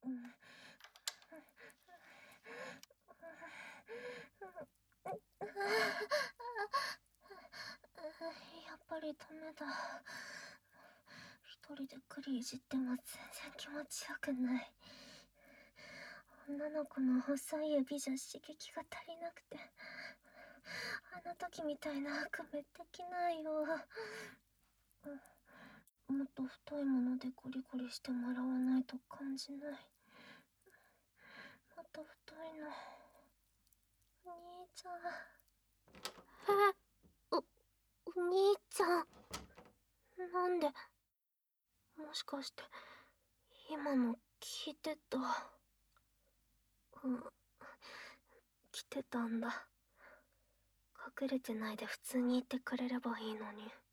やっぱりダメだ。一人で栗いじっても全然気持ちよくない。女の子の細い指じゃ刺激が足りなくて、あの時みたいな悪夢できないよ。もっと太いものでゴリゴリしてもらわないと感じない。もっと太いの。お兄ちゃん。お兄ちゃん。なんで。もしかして、今の聞いてた。来てたんだ。隠れてないで普通に言ってくれればいいのに。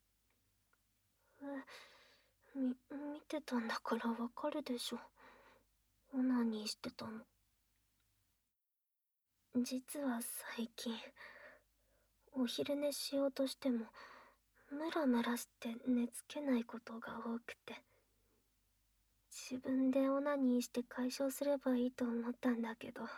見てたんだからわかるでしょ。オナニーしてたの。実は最近、お昼寝しようとしても、ムラムラして寝つけないことが多くて、自分でオナニーして解消すればいいと思ったんだけど、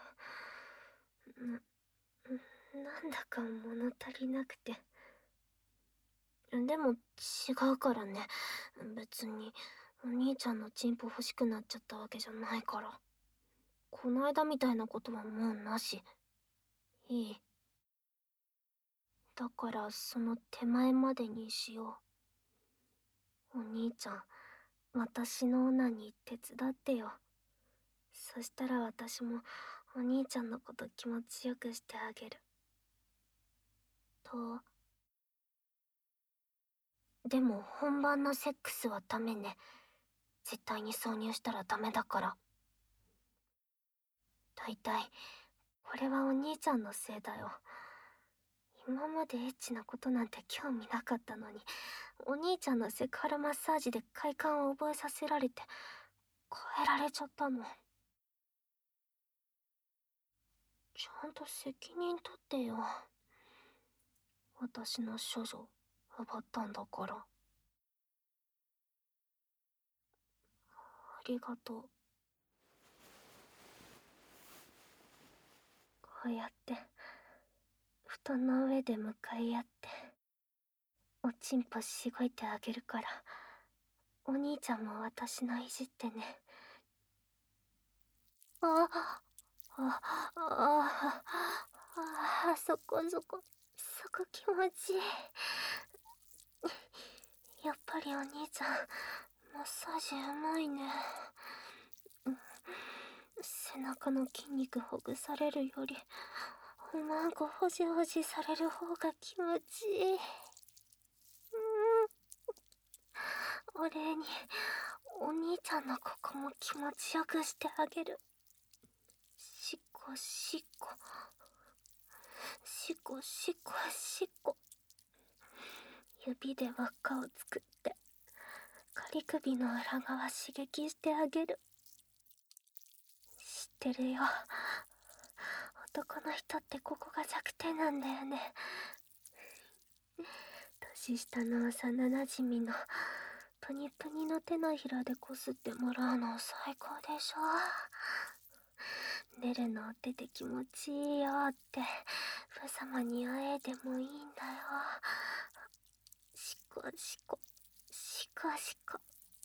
なんだか物足りなくて。でも違うからね。別にお兄ちゃんのチンポ欲しくなっちゃったわけじゃないから。この間みたいなことはもうなし。いい。だからその手前までにしよう。お兄ちゃん、私のオナニー手伝ってよ。そしたら私もお兄ちゃんのこと気持ちよくしてあげる。と。でも本番のセックスはダメね。絶対に挿入したらダメだから。大体、これはお兄ちゃんのせいだよ。今までエッチなことなんて興味なかったのに、お兄ちゃんのセクハラマッサージで快感を覚えさせられて、変えられちゃったの。ちゃんと責任取ってよ。私の処女、奪ったんだから。ありがとう。こうやって、布団の上で向かい合って、おちんぽしごいてあげるから、お兄ちゃんも私のいじってね。そこ気持ちいい。やっぱりお兄ちゃん、マッサージうまいね。背中の筋肉ほぐされるより、おまんこほじほじされる方が気持ちいい。お礼に、お兄ちゃんのここも気持ちよくしてあげる。しっこしっこ。しっこしっこしっこ。指で輪っかを作って、仮首の裏側刺激してあげる。知ってるよ。男の人ってここが弱点なんだよね。年下の幼なじみのプニプニの手のひらでこすってもらうの最高でしょ。寝るのお手で気持ちいいよってブサ様に会えでもいいんだよ。しこしこしこしこ。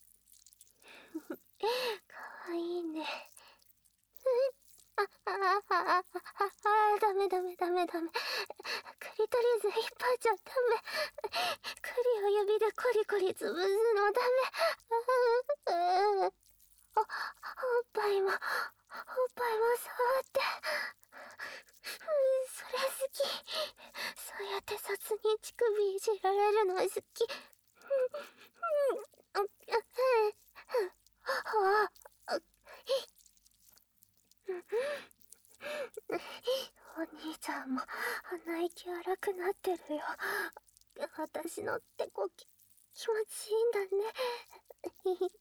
かわいいね。ダメ。クリトリズ引っ張っちゃダメ。クリを指でコリコリ潰すのダメ。おっぱいも触って。それ好き。そうやって雑に乳首いじられるの好き。お兄ちゃんも鼻息荒くなってるよ。私のってこ気持ちいいんだね。お兄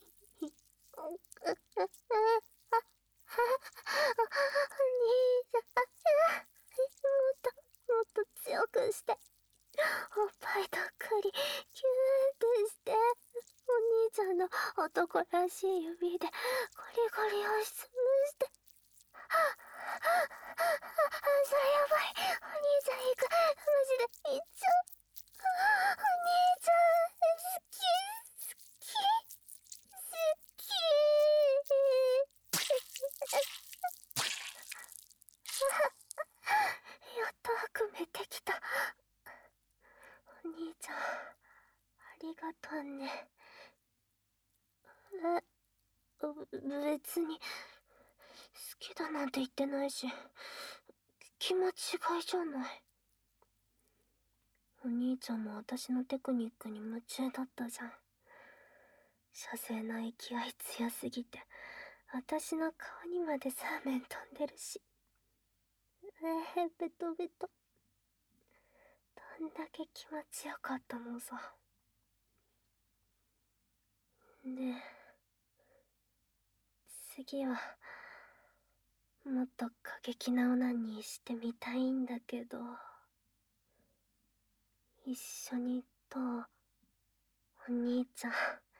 ちゃん、もっと強くして。おっぱいとっくりキューってして。お兄ちちゃんの男らしい指でゴリゴリをしてそれやばい。お兄ちゃん行く。マジで行っちゃう。お兄ちゃん好き好きやっと悪夢できた。お兄ちゃんありがとうね。別に好きだなんて言ってないし、気持ちがいじゃない。お兄ちゃんも私のテクニックに夢中だったじゃん。射精の勢い強すぎて私の顔にまでサーメン飛んでるし、ベトベト。どんだけ気持ちよかったのさ。で、次はもっと過激なオナニーしてみたいんだけど、一緒にどう？お兄ちゃん。